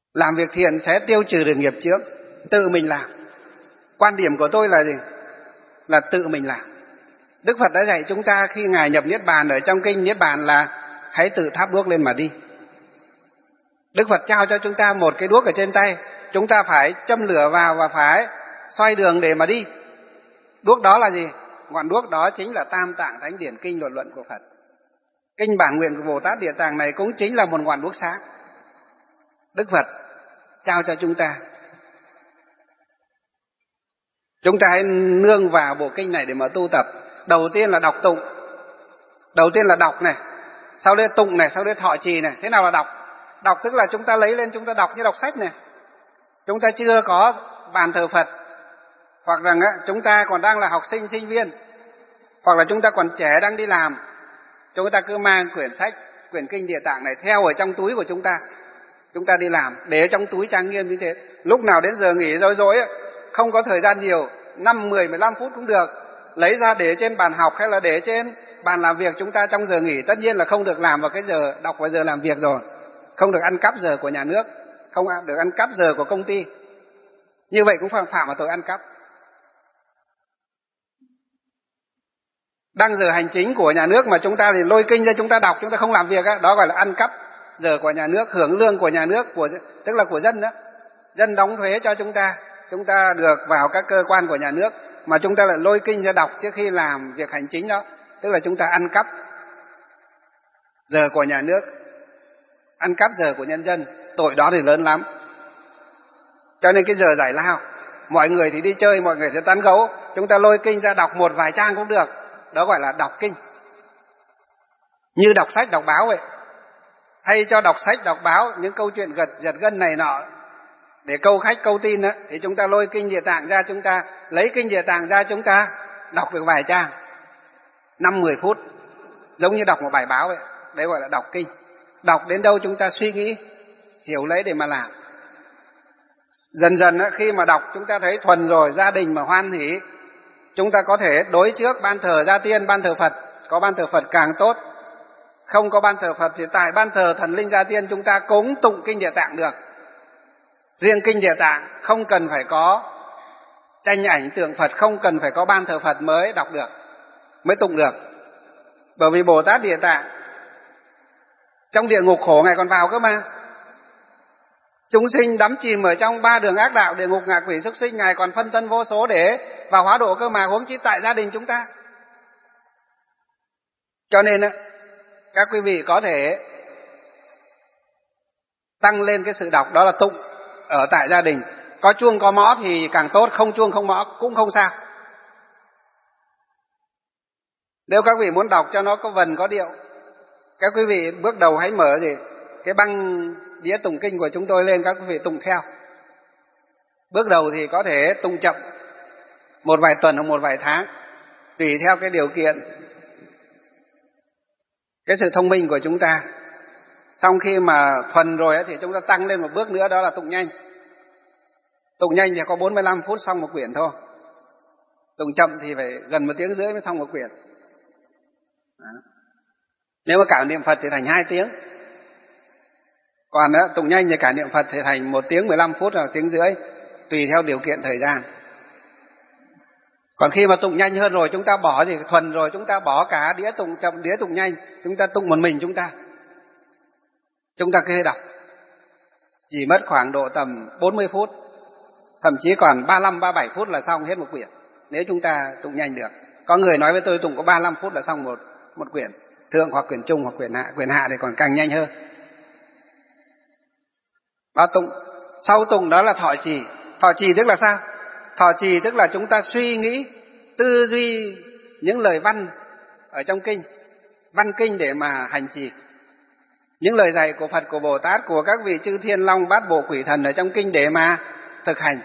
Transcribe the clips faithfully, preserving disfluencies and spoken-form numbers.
Làm việc thiện sẽ tiêu trừ được nghiệp chướng, tự mình làm. Quan điểm của tôi là gì? Là tự mình làm. Đức Phật đã dạy chúng ta khi Ngài nhập Niết Bàn ở trong kinh Niết Bàn là hãy tự thắp đuốc lên mà đi. Đức Phật trao cho chúng ta một cái đuốc ở trên tay, chúng ta phải châm lửa vào và phải xoay đường để mà đi. Đuốc đó là gì? Ngọn đuốc đó chính là Tam Tạng Thánh Điển Kinh Luận Luận của Phật. Kinh Bản Nguyện của Bồ Tát Địa Tạng này cũng chính là một ngọn đuốc sáng Đức Phật trao cho chúng ta. Chúng ta hãy nương vào bộ kinh này để mà tu tập. Đầu tiên là đọc tụng. Đầu tiên là đọc này, sau đấy tụng này, sau đấy thọ trì này. Thế nào là đọc? Đọc tức là chúng ta lấy lên chúng ta đọc như đọc sách này. Chúng ta chưa có bàn thờ Phật, hoặc rằng á, chúng ta còn đang là học sinh, sinh viên, hoặc là chúng ta còn trẻ đang đi làm, chúng ta cứ mang quyển sách, quyển kinh Địa Tạng này theo ở trong túi của chúng ta. Chúng ta đi làm, để trong túi trang nghiêm như thế. Lúc nào đến giờ nghỉ rối rối, không có thời gian nhiều, năm, mười, mười lăm phút cũng được, lấy ra để trên bàn học hay là để trên bàn làm việc chúng ta trong giờ nghỉ. Tất nhiên là không được làm vào cái giờ đọc vào giờ làm việc rồi, không được ăn cắp giờ của nhà nước, không được ăn cắp giờ của công ty. Như vậy cũng phạm phạm vào tội ăn cắp. Đang giờ hành chính của nhà nước mà chúng ta thì lôi kinh ra chúng ta đọc, chúng ta không làm việc đó, đó gọi là ăn cắp giờ của nhà nước, hưởng lương của nhà nước, của tức là của dân đó. Dân đóng thuế cho chúng ta, chúng ta được vào các cơ quan của nhà nước, mà chúng ta lại lôi kinh ra đọc trước khi làm việc hành chính đó, tức là chúng ta ăn cắp giờ của nhà nước, ăn cắp giờ của nhân dân. Tội đó thì lớn lắm. Cho nên cái giờ giải lao, mọi người thì đi chơi, mọi người thì tán gẫu, chúng ta lôi kinh ra đọc một vài trang cũng được, đó gọi là đọc kinh. Như đọc sách đọc báo vậy. Thay cho đọc sách đọc báo những câu chuyện gật giật gân này nọ để câu khách câu tin đó, thì chúng ta lôi kinh Địa Tạng ra, chúng ta lấy kinh Địa Tạng ra, chúng ta đọc được vài trang, năm mười phút, giống như đọc một bài báo vậy. Đấy gọi là đọc kinh. Đọc đến đâu chúng ta suy nghĩ, hiểu lấy để mà làm. Dần dần đó, khi mà đọc chúng ta thấy thuần rồi, gia đình mà hoan hỉ, chúng ta có thể đối trước ban thờ gia tiên, ban thờ Phật. Có ban thờ Phật càng tốt. Không có ban thờ Phật thì tại ban thờ thần linh gia tiên chúng ta cúng tụng kinh Địa Tạng được. Riêng kinh Địa Tạng không cần phải có tranh ảnh tượng Phật, không cần phải có ban thờ Phật mới đọc được, mới tụng được. Bởi vì Bồ Tát Địa Tạng trong địa ngục khổ Ngài còn vào cơ mà. Chúng sinh đắm chìm ở trong ba đường ác đạo, địa ngục, ngạ quỷ, súc sinh, Ngài còn phân thân vô số để vào hóa độ cơ mà, huống chi tại gia đình chúng ta. Cho nên các quý vị có thể tăng lên cái sự đọc, đó là tụng ở tại gia đình. Có chuông có mõ thì càng tốt, không chuông không mõ cũng không sao. Nếu các vị muốn đọc cho nó có vần có điệu, các quý vị bước đầu hãy mở gì cái băng đĩa tụng kinh của chúng tôi lên, các quý vị tụng theo. Bước đầu thì có thể tụng chậm một vài tuần hoặc một vài tháng, tùy theo cái điều kiện, cái sự thông minh của chúng ta. Xong khi mà thuần rồi thì chúng ta tăng lên một bước nữa, đó là tụng nhanh. Tụng nhanh thì có bốn mươi lăm phút xong một quyển thôi. Tụng chậm thì phải gần một tiếng rưỡi mới xong một quyển. Đó. Nếu mà cả niệm Phật thì thành hai tiếng. Còn đó, tụng nhanh thì cả niệm Phật thì thành một tiếng mười lăm phút hoặc tiếng rưỡi, tùy theo điều kiện thời gian. Còn khi mà tụng nhanh hơn rồi, chúng ta bỏ gì thuần rồi, chúng ta bỏ cả đĩa tụng chậm, đĩa tụng nhanh, chúng ta tụng một mình chúng ta. Chúng ta cứ thế đọc. Chỉ mất khoảng độ tầm bốn mươi phút, thậm chí còn ba mươi lăm, ba mươi bảy phút là xong hết một quyển, nếu chúng ta tụng nhanh được. Có người nói với tôi tụng có ba mươi lăm phút là xong một, một quyển thượng hoặc quyển trung hoặc quyển hạ. Quyển hạ thì còn càng nhanh hơn. Đó, tụng. Sau tụng đó là thọ trì. Thọ trì tức là sao? Thọ trì tức là chúng ta suy nghĩ, tư duy những lời văn ở trong kinh, văn kinh để mà hành trì. Những lời dạy của Phật, của Bồ Tát, của các vị chư thiên long bát bộ quỷ thần ở trong kinh để mà thực hành.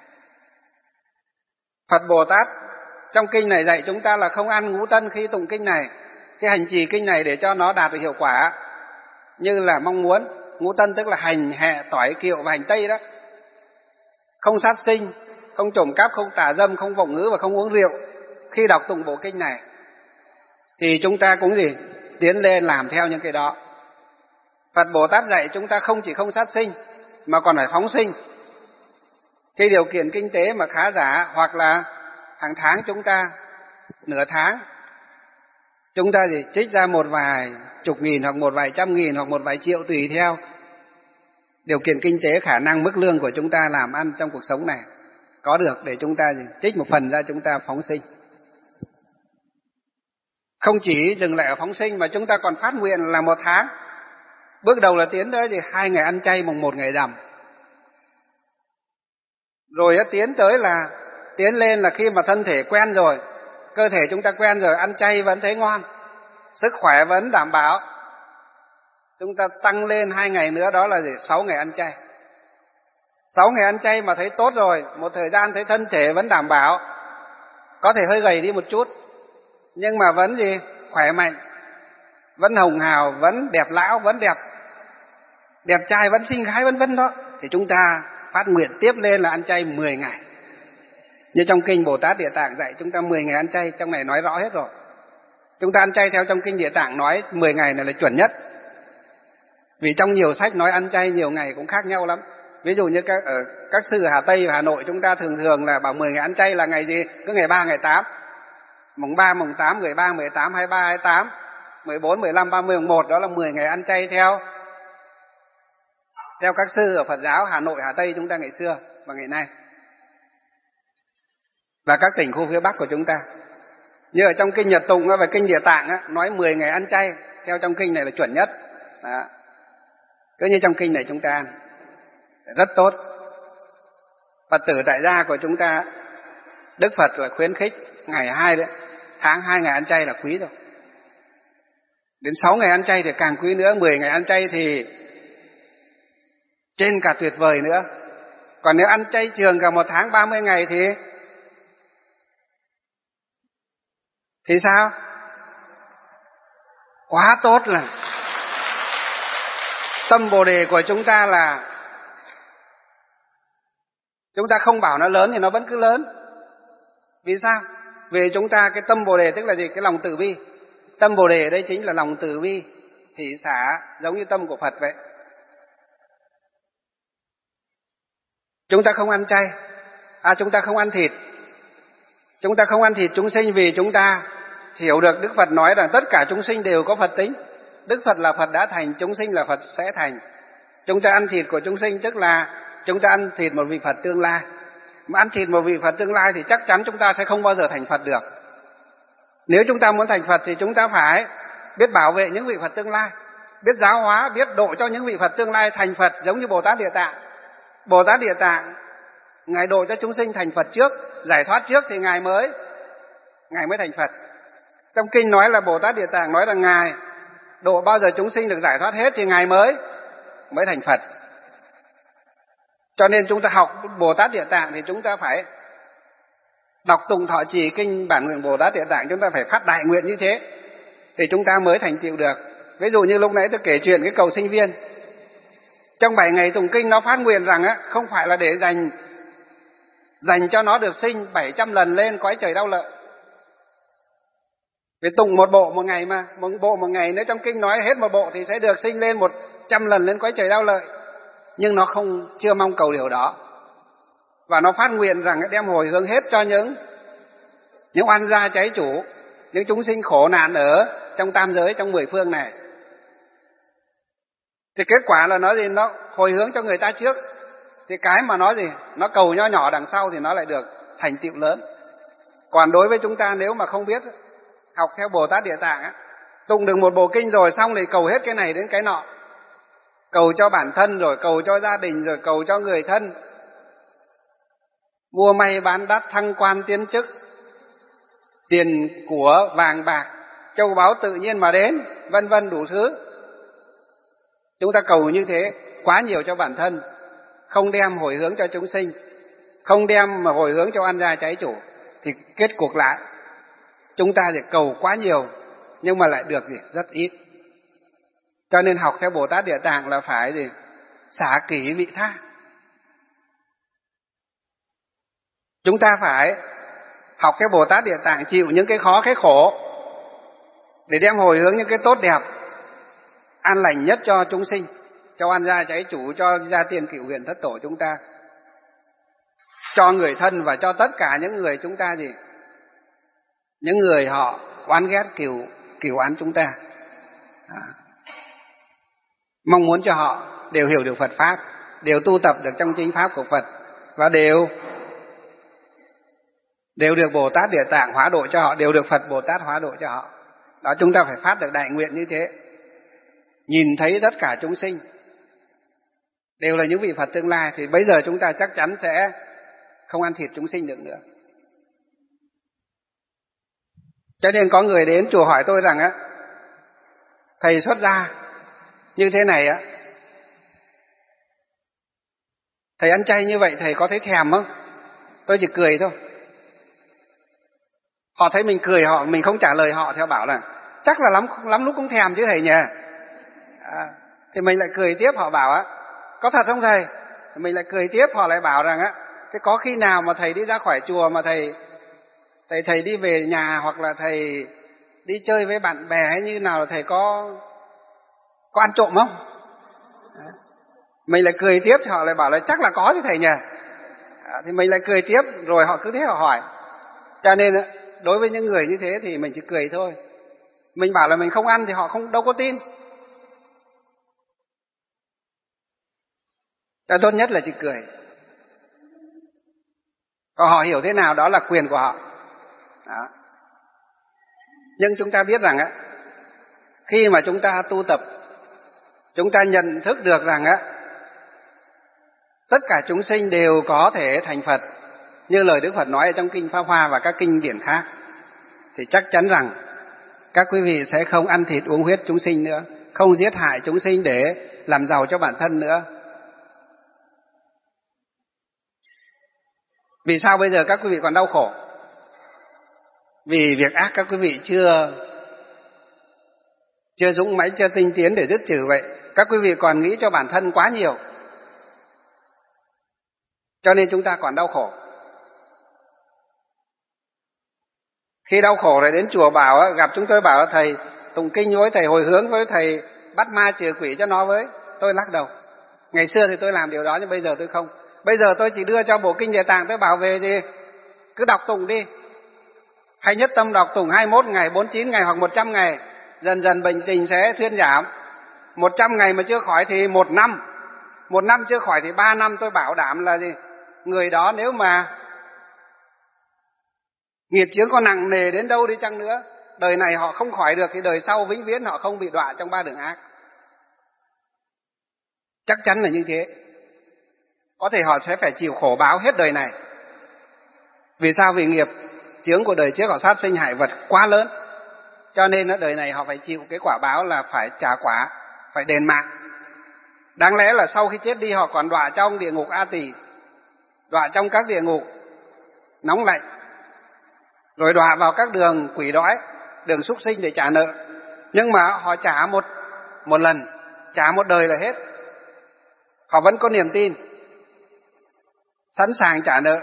Phật Bồ Tát trong kinh này dạy chúng ta là không ăn ngũ tân khi tụng kinh này, khi hành trì kinh này để cho nó đạt được hiệu quả như là mong muốn. Ngũ tân tức là hành, hẹ, tỏi, kiệu và hành tây đó. Không sát sinh, không trộm cắp, không tà dâm, không vọng ngữ và không uống rượu. Khi đọc tụng bộ kinh này thì chúng ta cũng gì? Tiến lên làm theo những cái đó. Phật Bồ Tát dạy chúng ta không chỉ không sát sinh mà còn phải phóng sinh. Khi điều kiện kinh tế mà khá giả, hoặc là hàng tháng chúng ta, nửa tháng, chúng ta chỉ trích ra một vài chục nghìn hoặc một vài trăm nghìn hoặc một vài triệu tùy theo điều kiện kinh tế, khả năng, mức lương của chúng ta làm ăn trong cuộc sống này có được, để chúng ta trích một phần ra chúng ta phóng sinh. Không chỉ dừng lại ở phóng sinh mà chúng ta còn phát nguyện là một tháng. Bước đầu là tiến tới thì hai ngày ăn chay mùng một ngày rằm. Rồi tiến tới là tiến lên là khi mà thân thể quen rồi, cơ thể chúng ta quen rồi, ăn chay vẫn thấy ngon, sức khỏe vẫn đảm bảo, chúng ta tăng lên hai ngày nữa, đó là gì? Sáu ngày ăn chay. Sáu ngày ăn chay mà thấy tốt rồi, một thời gian thấy thân thể vẫn đảm bảo, có thể hơi gầy đi một chút, nhưng mà vẫn gì? Khỏe mạnh, vẫn hồng hào, vẫn đẹp lão, vẫn đẹp đẹp trai, vẫn xinh gái, vân vân đó, thì chúng ta phát nguyện tiếp lên là ăn chay mười ngày. Như trong kinh Bồ Tát Địa Tạng dạy chúng ta mười ngày ăn chay, trong này nói rõ hết rồi. Chúng ta ăn chay theo trong kinh Địa Tạng nói mười ngày này là chuẩn nhất. Vì trong nhiều sách nói ăn chay nhiều ngày cũng khác nhau lắm. Ví dụ như các, ở các sư Hà Tây và Hà Nội chúng ta thường thường là bảo mười ngày ăn chay là ngày gì? Cứ ngày ba, ngày tám. Mùng ba, mùng tám, mười ba, mười tám, hai mươi ba, hai mươi tám, mười bốn, mười lăm, ba mươi, mùng một, đó là mười ngày ăn chay theo theo các sư ở Phật giáo Hà Nội, Hà Tây chúng ta ngày xưa và ngày nay, và các tỉnh khu phía Bắc của chúng ta. Như ở trong kinh Nhật Tụng và kinh Địa Tạng á, nói mười ngày ăn chay theo trong kinh này là chuẩn nhất. Đó. Cứ như trong kinh này chúng ta ăn rất tốt. Phật tử tại gia của chúng ta, Đức Phật là khuyến khích ngày hai đấy, tháng hai ngày ăn chay là quý rồi. Đến sáu ngày ăn chay thì càng quý nữa, mười ngày ăn chay thì trên cả tuyệt vời nữa. Còn nếu ăn chay trường cả một tháng ba mươi ngày thì thì sao? Quá tốt là tâm Bồ Đề của chúng ta là chúng ta không bảo nó lớn thì nó vẫn cứ lớn. Vì sao? Vì chúng ta cái tâm Bồ Đề tức là gì? Cái lòng từ bi. Tâm Bồ Đề ở đây chính là lòng từ bi, hỷ xả, giống như tâm của Phật vậy. Chúng ta không ăn chay, à chúng ta không ăn thịt. Chúng ta không ăn thịt chúng sinh vì chúng ta hiểu được Đức Phật nói rằng tất cả chúng sinh đều có Phật tính. Đức Phật là Phật đã thành, chúng sinh là Phật sẽ thành. Chúng ta ăn thịt của chúng sinh tức là chúng ta ăn thịt một vị Phật tương lai. Mà ăn thịt một vị Phật tương lai thì chắc chắn chúng ta sẽ không bao giờ thành Phật được. Nếu chúng ta muốn thành Phật thì chúng ta phải biết bảo vệ những vị Phật tương lai, biết giáo hóa, biết độ cho những vị Phật tương lai thành Phật, giống như Bồ Tát Địa Tạng. Bồ Tát Địa Tạng Ngài độ cho chúng sinh thành Phật trước, giải thoát trước thì Ngài mới Ngài mới thành Phật. Trong kinh nói là Bồ Tát Địa Tạng nói là Ngài độ bao giờ chúng sinh được giải thoát hết thì Ngài mới mới thành Phật. Cho nên chúng ta học Bồ Tát Địa Tạng thì chúng ta phải đọc tụng thọ trì kinh bản nguyện Bồ Tát Địa Tạng, chúng ta phải phát đại nguyện như thế thì chúng ta mới thành tựu được. Ví dụ như lúc nãy tôi kể chuyện cái cầu sinh viên, trong bảy ngày tụng kinh nó phát nguyện rằng á, không phải là để dành dành cho nó được sinh bảy trăm lần lên cõi trời đau lợi. Vì tụng một bộ một ngày mà, một bộ một ngày, nếu trong kinh nói hết một bộ thì sẽ được sinh lên một trăm lần lên cõi trời đau lợi. Nhưng nó không chưa mong cầu điều đó. Và nó phát nguyện rằng đem hồi hướng hết cho những những oan gia cháy chủ, những chúng sinh khổ nạn ở trong tam giới, trong mười phương này. Thì kết quả là nó gì? Nó hồi hướng cho người ta trước. Thì cái mà nó gì? Nó cầu nho nhỏ đằng sau thì nó lại được thành tựu lớn. Còn đối với chúng ta nếu mà không biết học theo Bồ Tát Địa Tạng á, tụng được một bộ kinh rồi xong thì cầu hết cái này đến cái nọ. Cầu cho bản thân, rồi cầu cho gia đình, rồi cầu cho người thân, mua may bán đắt, thăng quan tiến chức, tiền của vàng bạc, châu báu tự nhiên mà đến, vân vân đủ thứ. Chúng ta cầu như thế quá nhiều cho bản thân, không đem hồi hướng cho chúng sinh, không đem mà hồi hướng cho oan gia cháy chủ, thì kết cuộc lại chúng ta thì cầu quá nhiều nhưng mà lại được gì? Rất ít. Cho nên học theo Bồ Tát Địa Tạng là phải gì? Xả kỷ vị tha. Chúng ta phải học theo Bồ Tát Địa Tạng, chịu những cái khó cái khổ để đem hồi hướng những cái tốt đẹp, an lành nhất cho chúng sinh. cho oan gia cháy chủ, cho gia tiên cửu huyền thất tổ chúng ta, cho người thân và cho tất cả những người chúng ta gì, những người họ oán ghét cửu cửu oán chúng ta. À. Mong muốn cho họ đều hiểu được Phật pháp, đều tu tập được trong chính pháp của Phật, và đều đều được Bồ Tát Địa Tạng hóa độ cho họ, đều được Phật Bồ Tát hóa độ cho họ. Đó, chúng ta phải phát được đại nguyện như thế. Nhìn thấy tất cả chúng sinh đều là những vị Phật tương lai, thì bây giờ chúng ta chắc chắn sẽ không ăn thịt chúng sinh được nữa. Cho nên có người đến chùa hỏi tôi rằng á, thầy xuất gia như thế này á, thầy ăn chay như vậy thầy có thấy thèm không? Tôi chỉ cười thôi. Họ thấy mình cười, họ mình không trả lời họ, theo bảo là chắc là lắm lắm lúc cũng thèm chứ thầy nhỉ. À, thì mình lại cười tiếp, họ bảo á, có thật không thầy? Thì mình lại cười tiếp, họ lại bảo rằng á, thế có khi nào mà thầy đi ra khỏi chùa mà thầy thầy thầy đi về nhà, hoặc là thầy đi chơi với bạn bè hay như nào, thầy có có ăn trộm không? Mình lại cười tiếp, thì họ lại bảo là chắc là có chứ thầy nhỉ. À, thì mình lại cười tiếp, rồi họ cứ thế họ hỏi. Cho nên đối với những người như thế thì mình chỉ cười thôi. Mình bảo là mình không ăn thì họ không đâu có tin. Cho tốt nhất là chỉ cười. Còn họ hiểu thế nào đó là quyền của họ. Đó. Nhưng chúng ta biết rằng á, khi mà chúng ta tu tập, chúng ta nhận thức được rằng á, tất cả chúng sinh đều có thể thành Phật, như lời Đức Phật nói ở trong Kinh Pháp Hoa và các kinh điển khác, thì chắc chắn rằng các quý vị sẽ không ăn thịt uống huyết chúng sinh nữa, không giết hại chúng sinh để làm giàu cho bản thân nữa. Vì sao bây giờ các quý vị còn đau khổ? Vì việc ác các quý vị chưa chưa dũng mãnh, chưa tinh tiến để dứt trừ vậy. Các quý vị còn nghĩ cho bản thân quá nhiều, cho nên chúng ta còn đau khổ. Khi đau khổ rồi đến chùa bảo, gặp chúng tôi bảo thầy tụng kinh với, thầy hồi hướng với, thầy bắt ma trừ quỷ cho nó với, tôi lắc đầu. Ngày xưa thì tôi làm điều đó, nhưng bây giờ tôi không. Bây giờ tôi chỉ đưa cho bộ kinh Địa Tạng, tôi bảo về gì cứ đọc tụng đi, hay nhất tâm đọc tụng hai mươi mốt ngày, bốn mươi chín ngày hoặc một trăm ngày, dần dần bệnh tình sẽ thuyên giảm. Một trăm ngày mà chưa khỏi thì một năm, một năm chưa khỏi thì ba năm. Tôi bảo đảm là gì, người đó nếu mà nghiệp chướng có nặng nề đến đâu đi chăng nữa, đời này họ không khỏi được thì đời sau vĩnh viễn họ không bị đọa trong ba đường ác. Chắc chắn là như thế. Có thể họ sẽ phải chịu khổ báo hết đời này. Vì sao? Vì nghiệp chướng của đời trước họ sát sinh hại vật quá lớn, cho nên đời này họ phải chịu cái quả báo là phải trả quả, phải đền mạng. Đáng lẽ là sau khi chết đi họ còn đọa trong địa ngục A Tỳ, đọa trong các địa ngục nóng lạnh, rồi đọa vào các đường quỷ đói, đường súc sinh để trả nợ. Nhưng mà họ trả một một lần, trả một đời là hết. Họ vẫn có niềm tin, sẵn sàng trả nợ.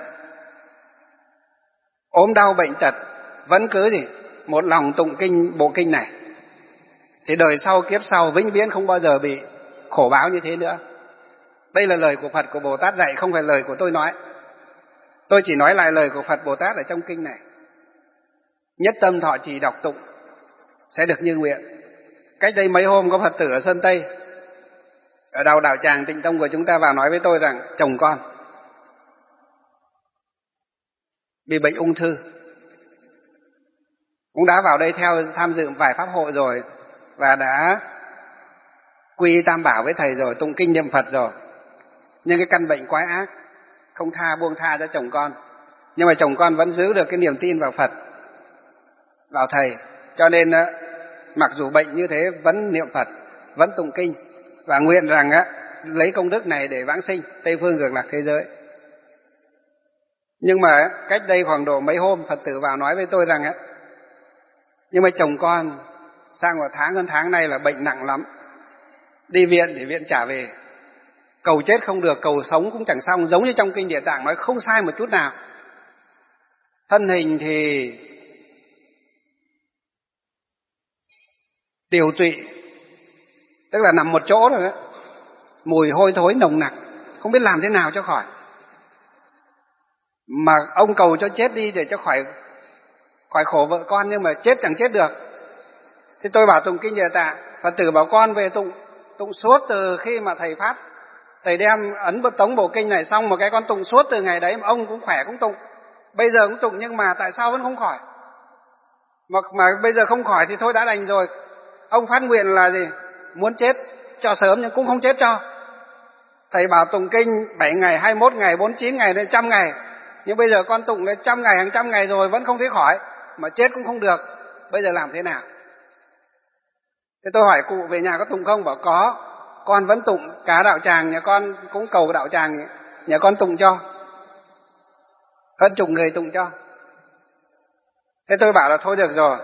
Ốm đau bệnh tật vẫn cứ gì một lòng tụng kinh, bộ kinh này, thì đời sau kiếp sau vĩnh viễn không bao giờ bị khổ báo như thế nữa. Đây là lời của Phật, của Bồ Tát dạy, không phải lời của tôi nói. Tôi chỉ nói lại lời của Phật Bồ Tát ở trong kinh này. Nhất tâm thọ trì đọc tụng sẽ được như nguyện. Cách đây mấy hôm có Phật tử ở Sơn Tây, ở đầu đạo tràng Tịnh Tông của chúng ta vào nói với tôi rằng chồng con bị bệnh ung thư, cũng đã vào đây theo tham dự vài pháp hội rồi, và đã quy tam bảo với thầy rồi, tụng kinh niệm Phật rồi, nhưng cái căn bệnh quái ác không tha buông tha cho chồng con. Nhưng mà chồng con vẫn giữ được cái niềm tin vào Phật, vào thầy, cho nên mặc dù bệnh như thế vẫn niệm Phật, vẫn tụng kinh, và nguyện rằng á lấy công đức này để vãng sinh Tây phương cực lạc thế giới. Nhưng mà cách đây khoảng độ mấy hôm Phật tử vào nói với tôi rằng á, nhưng mà chồng con sang một tháng hơn tháng nay là bệnh nặng lắm, đi viện để viện trả về, cầu chết không được, cầu sống cũng chẳng xong, giống như trong kinh Địa Tạng nói không sai một chút nào. Thân hình thì tiều tụy, tức là nằm một chỗ rồi đó, mùi hôi thối nồng nặc, không biết làm thế nào cho khỏi. Mà ông cầu cho chết đi để cho khỏi khỏi khổ vợ con, nhưng mà chết chẳng chết được. Thì tôi bảo tụng kinh Địa Tạng, Phật tử bảo con về tụng, tụng suốt từ khi mà thầy phát, thầy đem ấn bất tống bộ kinh này xong một cái con tụng suốt từ ngày đấy, mà ông cũng khỏe cũng tụng, bây giờ cũng tụng, nhưng mà tại sao vẫn không khỏi? Mà, mà bây giờ không khỏi thì thôi đã đành rồi. Ông phát nguyện là gì? Muốn chết cho sớm nhưng cũng không chết cho. Thầy bảo tụng kinh bảy ngày, hai mươi mốt ngày, bốn mươi chín ngày đến trăm ngày, nhưng bây giờ con tụng đến trăm ngày, hàng trăm ngày rồi vẫn không thấy khỏi, mà chết cũng không được. Bây giờ làm thế nào? Thế tôi hỏi cụ về nhà có tụng không? Bảo có, con vẫn tụng, cả đạo tràng nhà con cũng cầu đạo tràng nhà con tụng cho, hơn chục người tụng cho. Thế tôi bảo là thôi được rồi,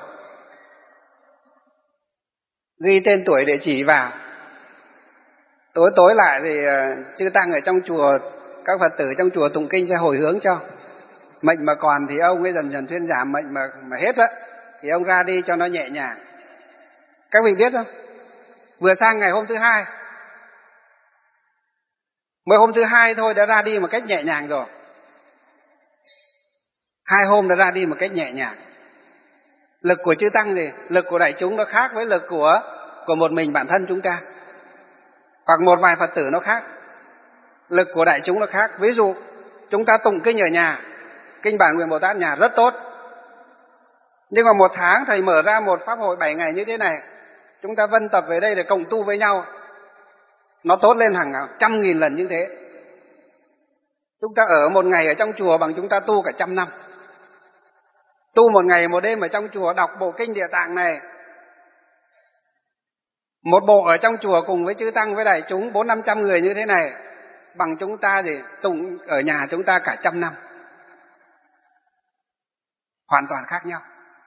ghi tên tuổi địa chỉ vào, tối tối lại thì chư tăng ở trong chùa, các Phật tử trong chùa tụng kinh sẽ hồi hướng cho. Mệnh mà còn thì ông ấy dần dần thuyên giảm, mệnh mà, mà hết á thì ông ra đi cho nó nhẹ nhàng. Các vị biết không, vừa sang ngày hôm thứ hai, mới hôm thứ hai thôi đã ra đi một cách nhẹ nhàng rồi. Hai hôm đã ra đi một cách nhẹ nhàng. Lực của chư tăng gì? Lực của đại chúng nó khác với lực của của một mình bản thân chúng ta, hoặc một vài Phật tử nó khác. Lực của đại chúng nó khác. Ví dụ chúng ta tụng kinh ở nhà, kinh Bản Nguyện Bồ Tát nhà rất tốt, nhưng mà một tháng thầy mở ra một pháp hội bảy ngày như thế này, chúng ta vân tập về đây để cộng tu với nhau, nó tốt lên hàng trăm nghìn lần như thế. Chúng ta ở một ngày ở trong chùa bằng chúng ta tu cả trăm năm. Tu một ngày một đêm ở trong chùa đọc bộ kinh Địa Tạng này, một bộ ở trong chùa cùng với chư tăng với đại chúng bốn năm trăm người như thế này, bằng chúng ta thì tụng ở nhà chúng ta cả trăm năm. Hoàn toàn khác nhau.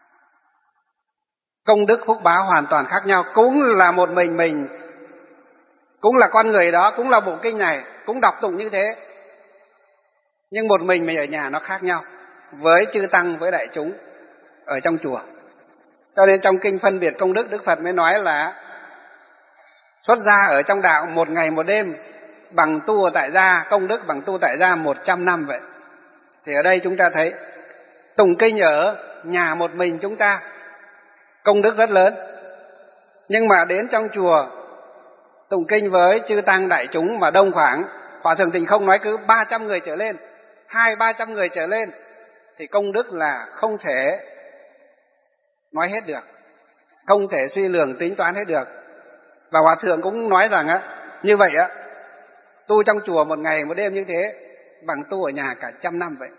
Công đức phúc báo hoàn toàn khác nhau. Cũng là một mình mình, cũng là con người đó, cũng là bộ kinh này, cũng đọc tụng như thế, nhưng một mình mình ở nhà nó khác nhau với chư tăng với đại chúng ở trong chùa. Cho nên trong kinh phân biệt công đức, Đức Phật mới nói là xuất gia ở trong đạo một ngày một đêm bằng tu ở tại gia, công đức bằng tu tại gia một trăm năm vậy. Thì ở đây chúng ta thấy tụng kinh ở nhà một mình chúng ta công đức rất lớn, nhưng mà đến trong chùa tụng kinh với chư tăng đại chúng mà đông khoảng, Hòa Thượng Tình Không nói cứ ba trăm người trở lên, hai ba trăm người trở lên, thì công đức là không thể nói hết được, không thể suy lường tính toán hết được. Và Hòa Thượng cũng nói rằng á, như vậy á, tu trong chùa một ngày một đêm như thế bằng tu ở nhà cả trăm năm vậy.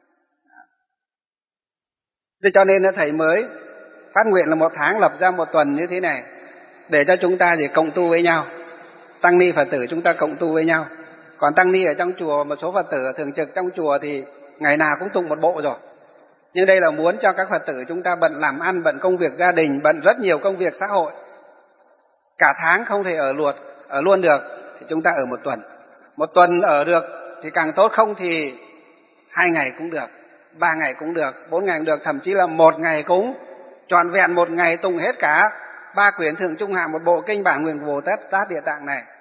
Thế cho nên thầy mới phát nguyện là một tháng lập ra một tuần như thế này, để cho chúng ta thì cộng tu với nhau, tăng ni Phật tử chúng ta cộng tu với nhau. Còn tăng ni ở trong chùa, một số Phật tử thường trực trong chùa thì ngày nào cũng tụng một bộ rồi. Nhưng đây là muốn cho các Phật tử chúng ta bận làm ăn, bận công việc gia đình, bận rất nhiều công việc xã hội, cả tháng không thể ở luôn, ở luôn được, thì chúng ta ở một tuần. Một tuần ở được thì càng tốt, không thì hai ngày cũng được, ba ngày cũng được, bốn ngày cũng được, thậm chí là một ngày cũng trọn vẹn một ngày tụng hết cả ba quyển Thượng Trung Hạ, một bộ kinh Bản Nguyện Bồ Tát Tát Địa Tạng này.